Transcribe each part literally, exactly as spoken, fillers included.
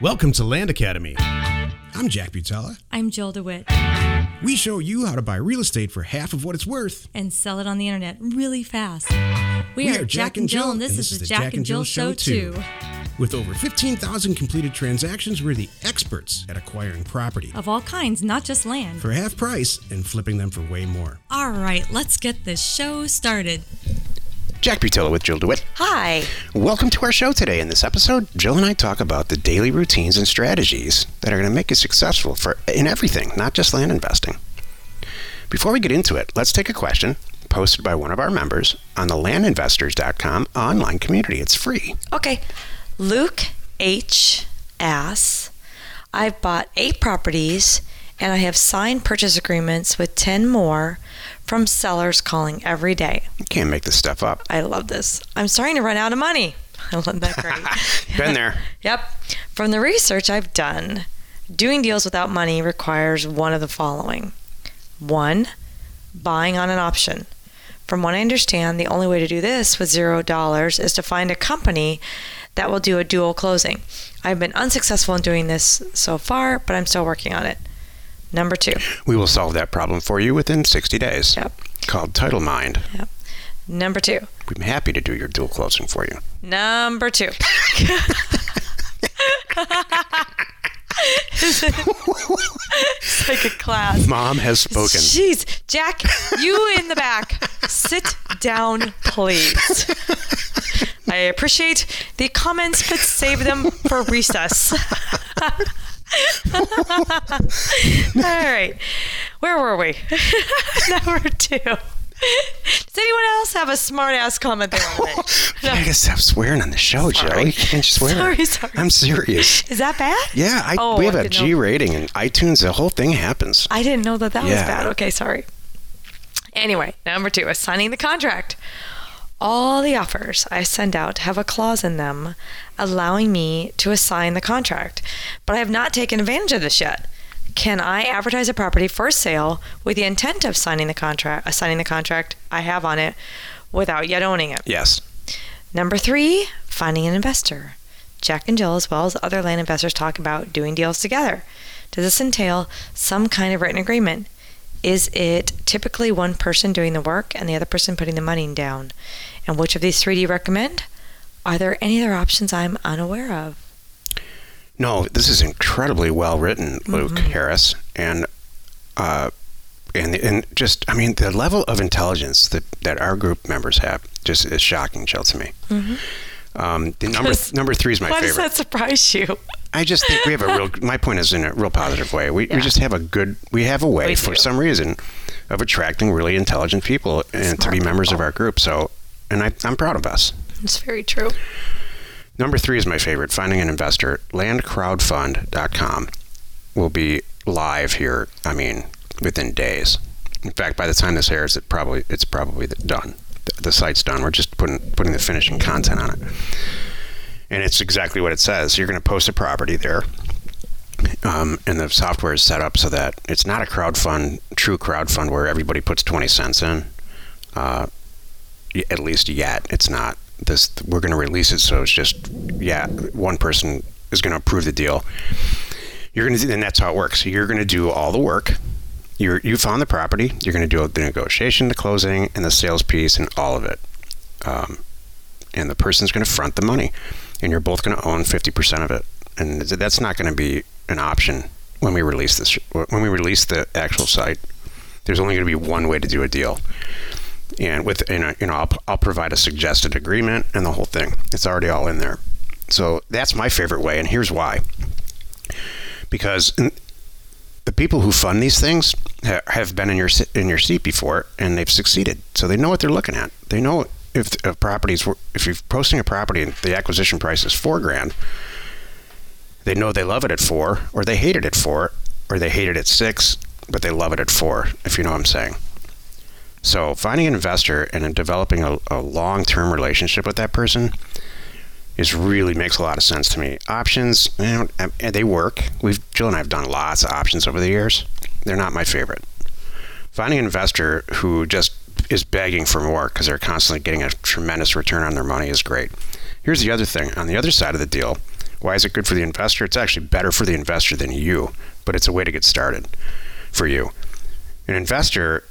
Welcome to Land Academy. I'm Jack Butala. I'm Jill DeWitt. We show you how to buy real estate for half of what it's worth. And sell it on the internet really fast. We, We are Jack and Jill, and this, is the Jack and Jill Show too. With over fifteen thousand completed transactions, we're the experts at acquiring property. Of all kinds, not just land. For half price and flipping them for way more. All right, let's get this show started. Jack Butala with Jill DeWitt. Hi. Welcome to our show today. In this episode, Jill and I talk about the daily routines and strategies that are going to make you successful for in everything, not just land investing. Before we get into it, let's take a question posted by one of our members on the land investors dot com online community. It's free. Okay. Luke H. asks, I've bought eight properties and I have signed purchase agreements with ten more from sellers calling every day. You can't make this stuff up. I love this. I'm starting to run out of money. I love that great. Been there. Yep. From the research I've done, doing deals without money requires one of the following. One, buying on an option. From what I understand, the only way to do this with zero dollars is to find a company that will do a dual closing. I've been unsuccessful in doing this so far, but I'm still working on it. Number two. We will solve that problem for you within sixty days. Yep. Called Title Mind. Yep. Number two. I'm happy to do your dual closing for you. Number two. It's like a class. Mom has spoken. Jeez. Jack, you in the back, sit down, please. I appreciate the comments, but save them for recess. All right. Where were we? Number two. Does anyone else have a smart-ass comment they want to make? You gotta stop swearing on the show, Joe. You can't swear. Sorry, sorry. I'm serious. Is that bad? Yeah, I, Oh, we have I a didn't G know. rating in iTunes. The whole thing happens. I didn't know that that was Yeah. bad. Okay, sorry. Anyway, number two is signing the contract. All the offers I send out have a clause in them allowing me to assign the contract, but I have not taken advantage of this yet. Can I advertise a property for sale with the intent of signing the contract, assigning the contract I have on it without yet owning it? Yes. Number three, finding an investor. Jack and Jill, as well as other land investors, talk about doing deals together. Does this entail some kind of written agreement? Is it typically one person doing the work and the other person putting the money down? And which of these three do you recommend? Are there any other options I'm unaware of? No, this is incredibly well written, Luke Mm-hmm. Harris, and uh, and and just I mean the level of intelligence that, that our group members have just is shocking, Jill, to me. Mm-hmm. Um, the number Does- number three is my Why favorite. does that surprise you? I just think we have a real. My point is in a real positive way. We Yeah. we just have a good. We have a way We for do. some reason of attracting really intelligent people and to Smart be members of people. our group. So, and I, I'm proud of us. It's very true. Number three is my favorite, finding an investor. land crowdfund dot com will be live here, I mean, within days. In fact, by the time this airs, it probably it's probably done. The, the site's done. We're just putting putting the finishing content on it. And it's exactly what it says. You're going to post a property there. Um, and the software is set up so that it's not a crowdfund, true crowdfund where everybody puts twenty cents in. Uh, y- at least yet, it's not. This we're going to release it so it's just yeah one person is going to approve the deal. You're going to do, and that's how it works. So you're going to do all the work. You're you found the property. You're going to do the negotiation, the closing, and the sales piece, and all of it. Um, and the person's going to front the money, and you're both going to own fifty percent of it. And that's not going to be an option when we release this. When we release the actual site, there's only going to be one way to do a deal. And with, you know, I'll, I'll provide a suggested agreement and the whole thing. It's already all in there. So that's my favorite way, and here's why. Because the people who fund these things ha- have been in your si- in your seat before, and they've succeeded. So they know what they're looking at. They know if a properties were, if you're posting a property and the acquisition price is four grand, they know they love it at four, or they hate it at four, or they hate it at six, but they love it at four. If you know what I'm saying. So finding an investor and then developing a, a long-term relationship with that person is really makes a lot of sense to me. Options, you know, they work. We've Jill and I have done lots of options over the years. They're not my favorite. Finding an investor who just is begging for more because they're constantly getting a tremendous return on their money is great. Here's the other thing. On the other side of the deal, Why is it good for the investor? It's actually better for the investor than you, but it's a way to get started for you. An investor,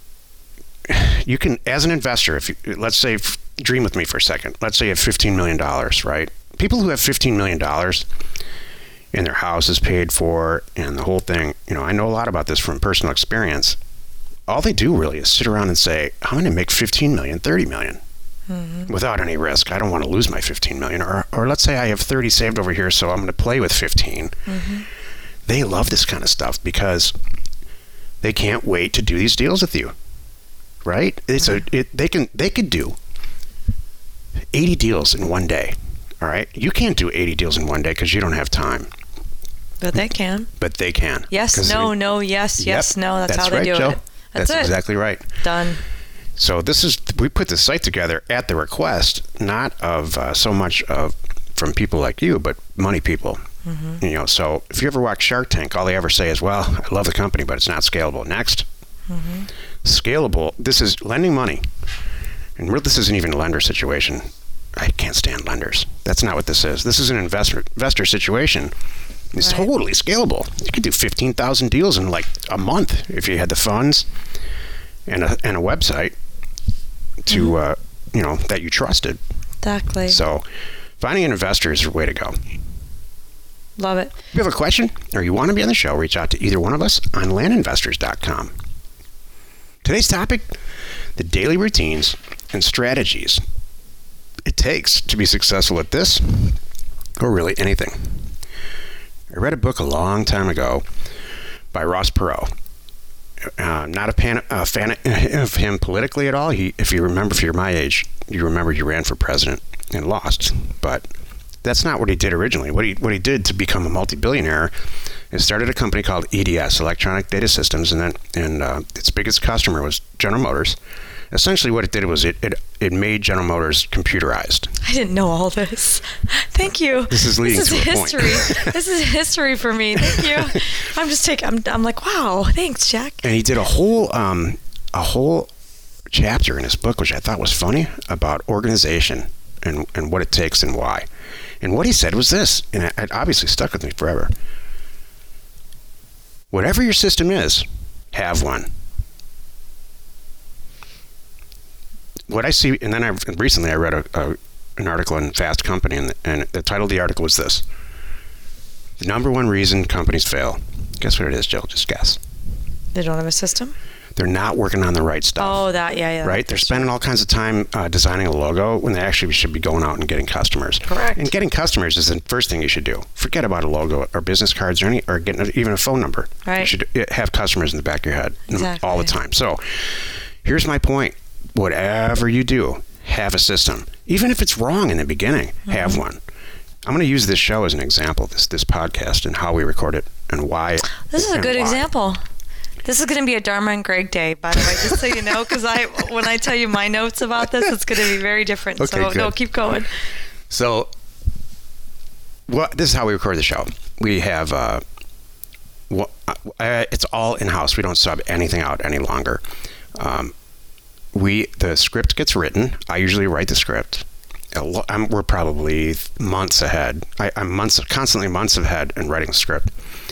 you can, as an investor, if you, let's say, dream with me for a second. Let's say you have fifteen million dollars, right? People who have fifteen million dollars and their house is paid for and the whole thing, you know, I know a lot about this from personal experience. All they do really is sit around and say, I'm going to make fifteen million, thirty million. Mm-hmm. Without any risk. I don't want to lose my fifteen million. Or, or let's say I have thirty saved over here, so I'm going to play with fifteen. Mm-hmm. They love this kind of stuff because they can't wait to do these deals with you, right? It's mm-hmm. a it, they can they could do eighty deals in one day. All right, you can't do eighty deals in one day because you don't have time. But they can. But they can. Yes, no, they, no, yes, yes, yep, no. That's, that's how they right, do Joe. it. That's, that's it. exactly right. Done. So this is, we put the site together at the request, not of uh, so much of from people like you, but money people. Mm-hmm. You know, so if you ever watch Shark Tank, all they ever say is, well, I love the company, but it's not scalable. Next. Mm-hmm. Scalable, this is lending money. And really, this isn't even a lender situation. I can't stand lenders. That's not what this is. This is an investor investor situation. It's right. Totally scalable. You could do fifteen thousand deals in like a month if you had the funds and a, and a website to, mm-hmm. uh, you know, that you trusted. Exactly. So finding an investor is the way to go. Love it. If you have a question or you want to be on the show, reach out to either one of us on land investors dot com. Today's topic, the daily routines and strategies it takes to be successful at this or really anything. I read a book a long time ago by Ross Perot. Uh, not a, pan, a fan of him politically at all. He, if you remember, if you're my age, you remember he ran for president and lost. But that's not what he did originally. What he what he did to become a multi-billionaire is started a company called E D S, Electronic Data Systems, and then and uh, its biggest customer was General Motors. Essentially, what it did was it, it it made General Motors computerized. I didn't know all this. Thank you. This is leading this is to a history. point. This is history for me. Thank you. I'm just taking. I'm, I'm like, wow. Thanks, Jack. And he did a whole um a whole chapter in his book, which I thought was funny, about organization and and what it takes and why. And what he said was this, and it, it obviously stuck with me forever. Whatever your system is, have one. What I see, and then I recently I read a, a an article in Fast Company, and the, and the title of the article was this: the number one reason companies fail. Guess what it is, Jill? Just guess. They don't have a system? They're not working on the right stuff. Oh, that, yeah, yeah. Right? They're spending all kinds of time uh, designing a logo when they actually should be going out and getting customers. Correct. And getting customers is the first thing you should do. Forget about a logo or business cards or any, or getting a, even a phone number. Right. You should have customers in the back of your head exactly. all the time. So here's my point. Whatever you do, have a system. Even if it's wrong in the beginning, mm-hmm. have one. I'm going to use this show as an example, this this podcast, and how we record it and why. This is a good why. example. This is going to be a Dharma and Greg day, by the way, just so you know, because I, when I tell you my notes about this, it's going to be very different. Okay, so, good. no, keep going. So, well, this is how we record the show. We have, uh, well, uh, it's all in-house. We don't sub anything out any longer. Um, we the script gets written. I usually write the script. I'm, we're probably months ahead. I, I'm months, constantly months ahead in writing the script.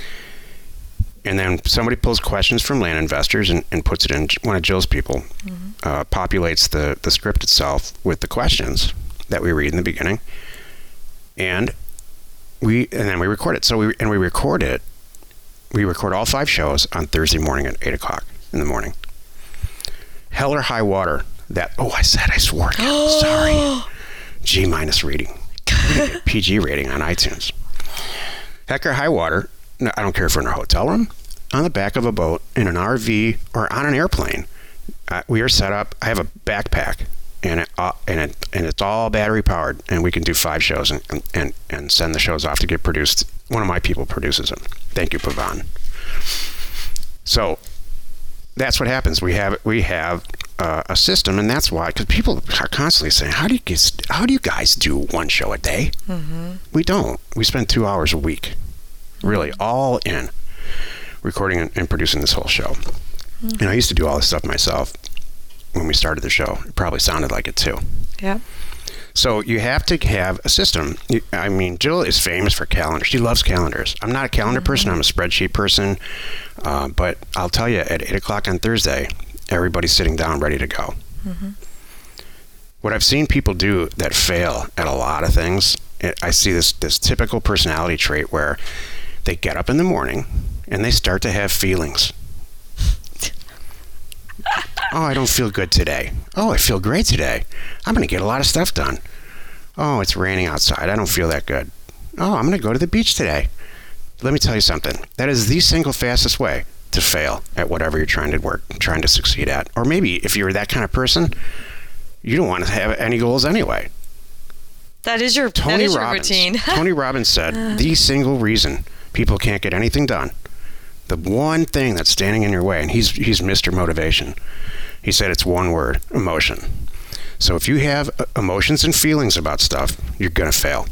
And then somebody pulls questions from land investors and, and puts it in. One of Jill's people mm-hmm. uh, populates the, the script itself with the questions that we read in the beginning, and we and then we record it. So we and we record it. We record all five shows on Thursday morning at eight o'clock in the morning. Hell or high water. That oh, I said I swore. Sorry. G minus rating. P G rating on iTunes. Heck or high water. No, I don't care if we're in a hotel room, on the back of a boat, in an R V, or on an airplane. Uh, we are set up. I have a backpack, and it, uh, and it and it's all battery powered, and we can do five shows and, and and send the shows off to get produced. One of my people produces them. Thank you, Pavan. So that's what happens. We have we have uh, a system, and that's why, because people are constantly saying, "How do you get, how do you guys do one show a day?" Mm-hmm. We don't. We spend two hours a week. Really, all in recording and, and producing this whole show. Mm-hmm. And I used to do all this stuff myself when we started the show. It probably sounded like it too. Yeah. So you have to have a system. You, I mean, Jill is famous for calendars. She loves calendars. I'm not a calendar mm-hmm. person. I'm a spreadsheet person. Uh, but I'll tell you, at eight o'clock on Thursday, everybody's sitting down ready to go. Mm-hmm. What I've seen people do that fail at a lot of things, I see this, this typical personality trait where they get up in the morning and they start to have feelings. Oh, I don't feel good today. Oh, I feel great today. I'm going to get a lot of stuff done. Oh, it's raining outside. I don't feel that good. Oh, I'm going to go to the beach today. Let me tell you something. That is the single fastest way to fail at whatever you're trying to work, trying to succeed at. Or maybe if you're that kind of person, you don't want to have any goals anyway. That is your, Tony that is Robbins, your routine. Tony Robbins said, the single reason people can't get anything done, the one thing that's standing in your way, and he's he's Mister Motivation. He said it's one word, emotion. So if you have emotions and feelings about stuff, you're going to fail.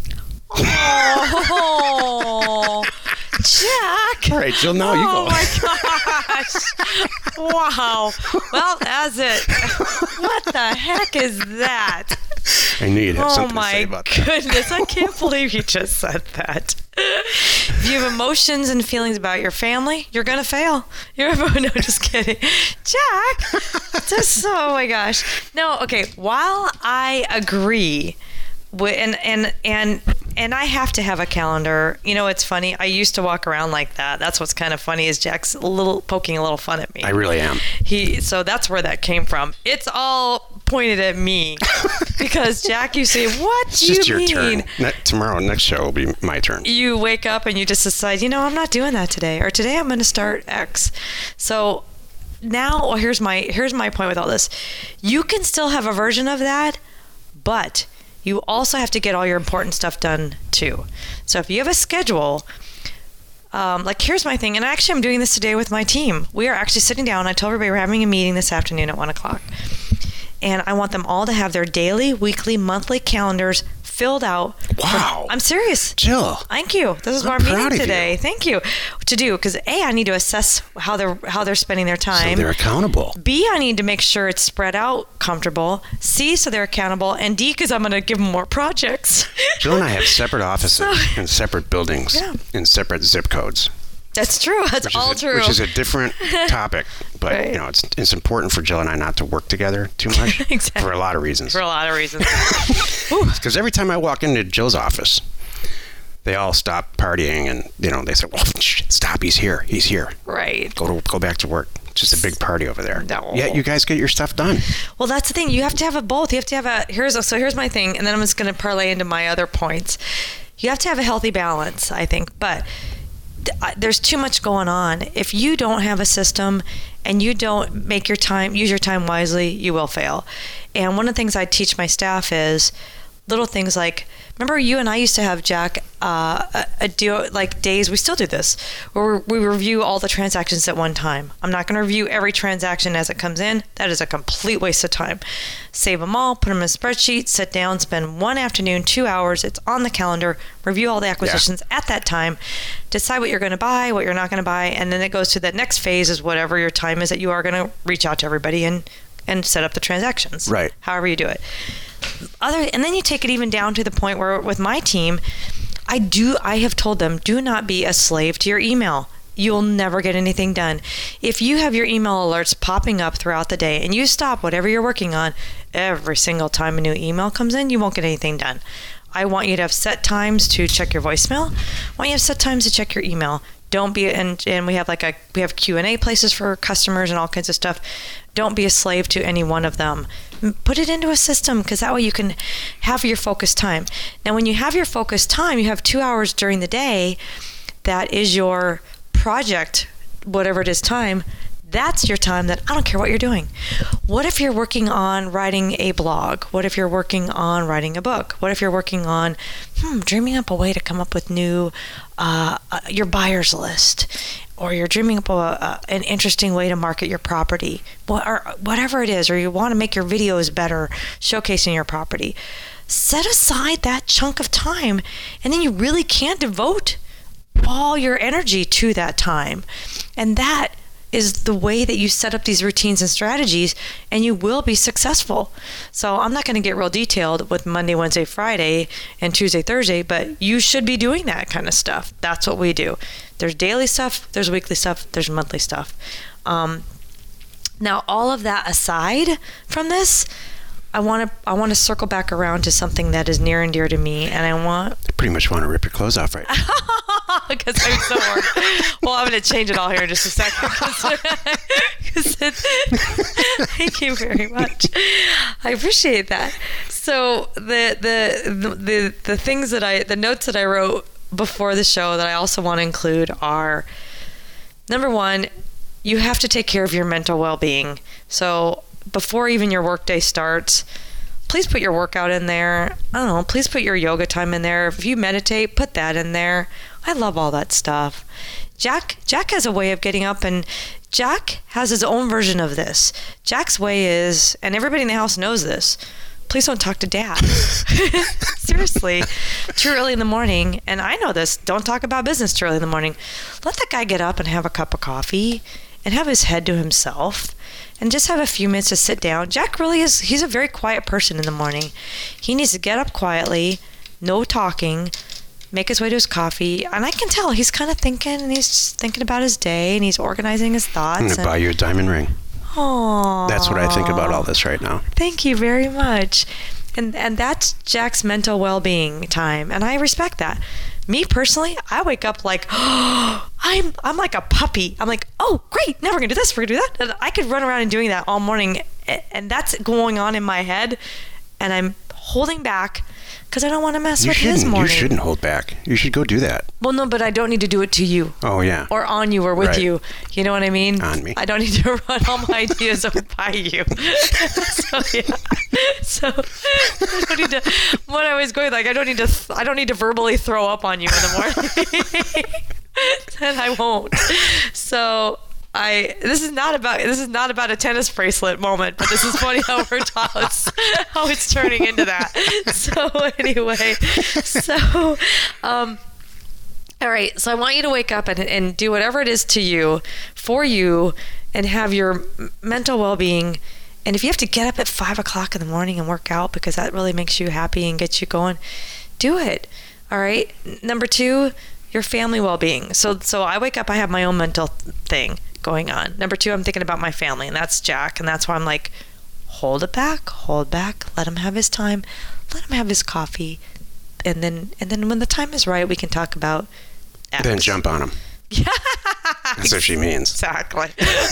Oh, Jack. All right, Jill, now oh you go. Oh, my gosh. Wow. Well, that's it. What the heck is that? I knew you'd have oh something to say my about that. goodness, I can't believe you just said that. If you have emotions and feelings about your family, you're going to fail. You're no, just kidding. Jack, just, oh my gosh. No, okay, while I agree, with, and, and, and, and I have to have a calendar. You know, it's funny. I used to walk around like that. That's what's kind of funny is Jack's a little poking a little fun at me. I really am. He, so that's where that came from. It's all pointed at me because Jack, you say, what it's do you just your mean? Turn. Ne- tomorrow, next show will be my turn. You wake up and you just decide, you know, I'm not doing that today, or today I'm going to start X. So now, well, here's my here's my point with all this. You can still have a version of that, but you also have to get all your important stuff done too. So if you have a schedule, um, like here's my thing, and actually I'm doing this today with my team. We are actually sitting down. I told everybody we're having a meeting this afternoon at one o'clock. And I want them all to have their daily, weekly, monthly calendars filled out. Wow. For, I'm serious. Jill. Thank you. This is I'm what I'm proud meeting of today. you. Thank you. To do, because A, I need to assess how they're how they're spending their time. So they're accountable. B, I need to make sure it's spread out comfortable. C, so they're accountable. And D, because I'm going to give them more projects. Jill and I have separate offices So- and separate buildings Yeah. and separate zip codes. That's true. That's Which all is a, true. Which is a different topic, but Right. you know, it's it's important for Jill and I not to work together too much Exactly. for a lot of reasons. For a lot of reasons. Because every time I walk into Jill's office, they all stop partying and you know they say, "Well, shh, stop! He's here! He's here! Right. Go to go back to work." It's just a big party over there. No. Yeah, you guys get your stuff done. Well, that's the thing. You have to have a both. You have to have a here's a, so here's my thing, and then I'm just going to parlay into my other points. You have to have a healthy balance, I think, but th- there's too much going on. If you don't have a system and you don't make your time, use your time wisely, you will fail. And one of the things I teach my staff is little things like, remember you and I used to have, Jack, uh, a, a deal, like days, we still do this, where we review all the transactions at one time. I'm not going to review every transaction as it comes in. That is a complete waste of time. Save them all, put them in a spreadsheet, sit down, spend one afternoon, two hours, it's on the calendar, review all the acquisitions yeah. at that time, decide what you're going to buy, what you're not going to buy, and then it goes to the next phase is whatever your time is that you are going to reach out to everybody and, and set up the transactions. Right. However you do it. Other and then you take it even down to the point where with my team, I do I have told them, do not be a slave to your email. You'll never get anything done. If you have your email alerts popping up throughout the day and you stop whatever you're working on every single time a new email comes in, you won't get anything done. I want you to have set times to check your voicemail. I want you to have set times to check your email. Don't be and and we have like a we have Q and A places for customers and all kinds of stuff. Don't be a slave to any one of them. Put it into a system because that way you can have your focused time. Now, when you have your focused time, you have two hours during the day. That is your project, whatever it is, time. That's your time that I don't care what you're doing. What if you're working on writing a blog? What if you're working on writing a book? What if you're working on hmm, dreaming up a way to come up with new, uh, uh, your buyer's list? Or you're dreaming up a, a, an interesting way to market your property, what, or whatever it is, or you want to make your videos better, showcasing your property. Set aside that chunk of time, and then you really can devote all your energy to that time. And that is the way that you set up these routines and strategies, and you will be successful. So I'm not going to get real detailed with Monday, Wednesday, Friday, and Tuesday, Thursday, but you should be doing that kind of stuff. That's what we do. There's daily stuff, there's weekly stuff, there's monthly stuff. Um, now, all of that aside from this, I want to I want to circle back around to something that is near and dear to me, and I want... I pretty much want to rip your clothes off right now. Because I'm so bored. Well, I'm going to change it all here in just a second. Cause it, thank you very much. I appreciate that. So the, the the the things that I the notes that I wrote before the show that I also want to include are, number one, you have to take care of your mental well-being. So before even your workday starts, please put your workout in there. I don't know, please put your yoga time in there. If you meditate, put that in there. I love all that stuff. Jack Jack has a way of getting up, and Jack has his own version of this. Jack's way is, and everybody in the house knows this, please don't talk to Dad. Seriously, too early in the morning, and I know this, don't talk about business too early in the morning. Let that guy get up and have a cup of coffee and have his head to himself and just have a few minutes to sit down. Jack really is, he's a very quiet person in the morning. He needs to get up quietly, no talking, make his way to his coffee, and I can tell he's kind of thinking, and he's just thinking about his day, and he's organizing his thoughts. I'm going to buy you a diamond ring. Aww. That's what I think about all this right now. Thank you very much. And and that's Jack's mental well-being time, and I respect that. Me personally, I wake up like, oh, I'm I'm like a puppy. I'm like, oh, great, now we're going to do this, we're going to do that. And I could run around and doing that all morning, and that's going on in my head, and I'm holding back because I don't want to mess you with his morning. You shouldn't hold back. You should go do that. Well, no, but I don't need to do it to you. Oh, yeah. Or on you or with right. you. You know what I mean? On me. I don't need to run all my ideas over by you. So, yeah. So, I don't need to, what I was going, like, I don't need to, I don't need to verbally throw up on you in the morning. Then I won't. So, I this is not about this is not about a tennis bracelet moment, but this is funny how we're ta- it's, how it's turning into that. So anyway, so um, all right. So I want you to wake up and and do whatever it is to you, for you, and have your mental well-being. And if you have to get up at five o'clock in the morning and work out because that really makes you happy and gets you going, do it. All right. Number two, your family well-being. So so I wake up, I have my own mental thing going on. Number two, I'm thinking about my family, and that's Jack, and that's why I'm like, hold it back, hold back, let him have his time, let him have his coffee, and then and then when the time is right, we can talk about X. Then jump on him. Yeah. That's what she means. Exactly.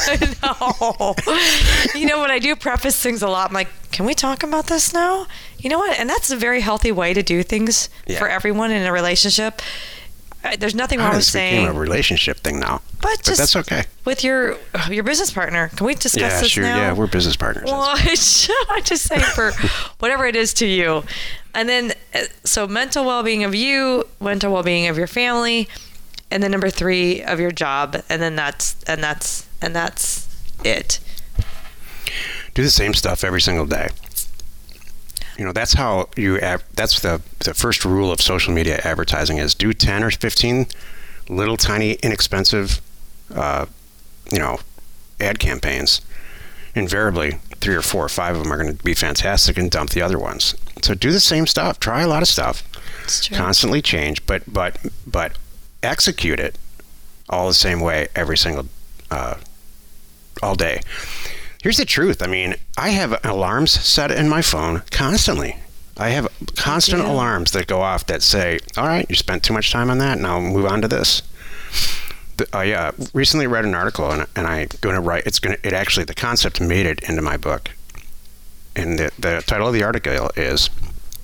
No. You know, when I do preface things a lot, I'm like, can we talk about this now? You know what? And that's a very healthy way to do things yeah. for everyone in a relationship. There's nothing wrong with saying... It's became a relationship thing now. But, but just that's okay. With your your business partner. Can we discuss yeah, this sure, now? Yeah, we're business partners. Well, I'm just saying for whatever it is to you. And then, so mental well-being of you, mental well-being of your family, and then number three, of your job. And then that's, and that's, and that's it. Do the same stuff every single day. You know, that's how you, that's the, the first rule of social media advertising is do ten or fifteen little tiny inexpensive, uh, you know, ad campaigns. Invariably, three or four or five of them are going to be fantastic and dump the other ones. So do the same stuff. Try a lot of stuff. It's true. Constantly change, but, but, but execute it all the same way every single, uh, all day. Here's the truth. I mean, I have alarms set in my phone constantly. I have constant yeah. alarms that go off that say, all right, you spent too much time on that. Now move on to this. The, uh, yeah, recently read an article and, and I'm going to write, it's going to, it actually, the concept made it into my book. And the, the title of the article is,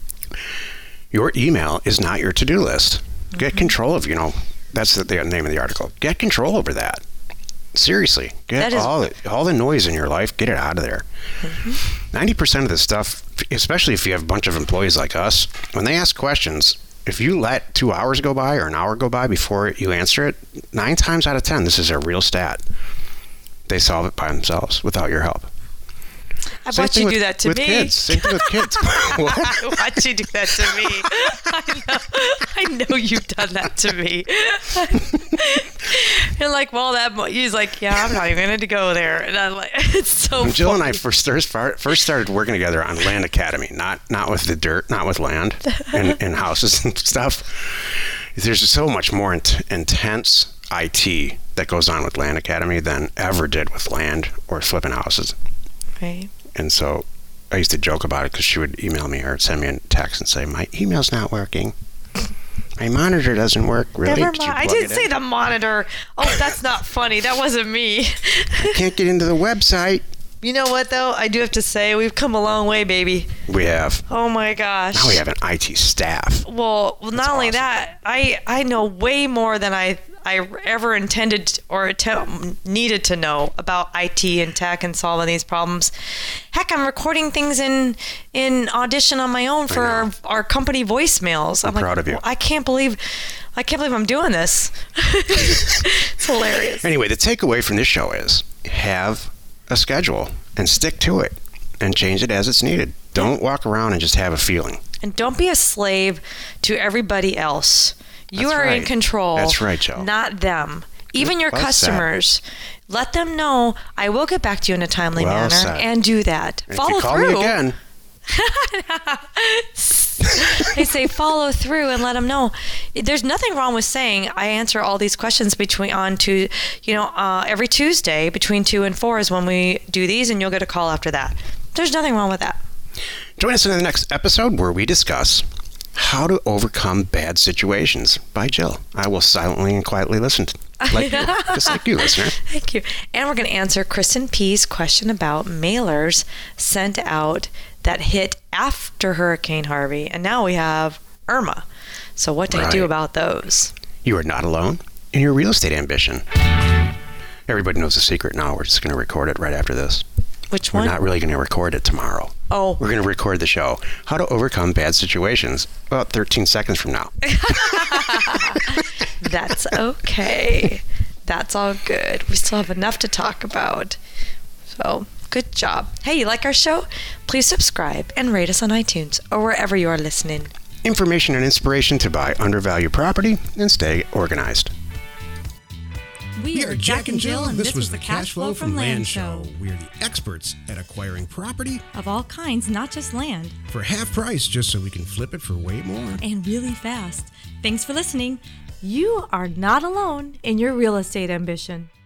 your email is not your to-do list. Mm-hmm. Get control of, you know, that's the, the name of the article. Get control over that. Seriously, get is, all the, all the noise in your life, get it out of there. Mm-hmm. ninety percent of the stuff, especially if you have a bunch of employees like us, when they ask questions, if you let two hours go by or an hour go by before you answer it, nine times out of ten, this is a real stat. They solve it by themselves without your help. I watch you with, do that to with me. Kids. Same thing with kids. What? I watch you do that to me. I know, I know you've done that to me. You're like, well, that mo-. He's like, yeah, I'm not even going to go there. And I'm like, it's so When Jill funny. and I first first started working together on Land Academy, not not with the dirt, not with land and, and houses and stuff. There's so much more int- intense I T that goes on with Land Academy than ever did with land or flipping houses. Right. And so I used to joke about it because she would email me or send me a text and say, my email's not working. My monitor doesn't work. Really? Never Did you mind. I plug didn't it say in? the monitor. Oh, that's not funny. That wasn't me. I can't get into the website. You know what, though? I do have to say, we've come a long way, baby. We have. Oh, my gosh. Now we have an I T staff. Well, well not only awesome. that, I, I know way more than I I ever intended or att- needed to know about I T and tech and solving these problems. Heck, I'm recording things in in Audition on my own for our, our company voicemails. I'm I'm like, proud of you. well, I can't believe I can't believe I'm doing this. It's hilarious. Anyway, the takeaway from this show is have a schedule and stick to it and change it as it's needed. Don't walk around and just have a feeling. And don't be a slave to everybody else. You That's are in right. control. That's right, Joe. Not them. Even your Well customers. Let them know I will get back to you in a timely Well manner said. and do that. And Follow if you call through. me again, They say follow through and let them know. There's nothing wrong with saying I answer all these questions between on to, you know, uh, every Tuesday between two and four is when we do these, and you'll get a call after that. There's nothing wrong with that. join us in the next episode where we discuss How to Overcome Bad Situations by Jill. I will silently and quietly listen, to, like you, just like you, listener. Thank you. And we're going to answer Kristen P's question about mailers sent out that hit after Hurricane Harvey. And now we have Irma. So what do I do Right. about those? You are not alone in your real estate ambition. Everybody knows the secret now. We're just going to record it right after this. Which We're one? not really going to record it tomorrow. Oh. We're going to record the show. How to Overcome Bad Situations. About thirteen seconds from now. That's okay. That's all good. We still have enough to talk about. So, good job. Hey, you like our show? Please subscribe and rate us on iTunes or wherever you are listening. Information and inspiration to buy undervalued property and stay organized. We are Jack and Jill, and this was the Cash Flow from Land Show. We're the experts at acquiring property Of all kinds, not just land, for half price just so we can flip it for way more. and really fast. Thanks for listening. You are not alone in your real estate ambition.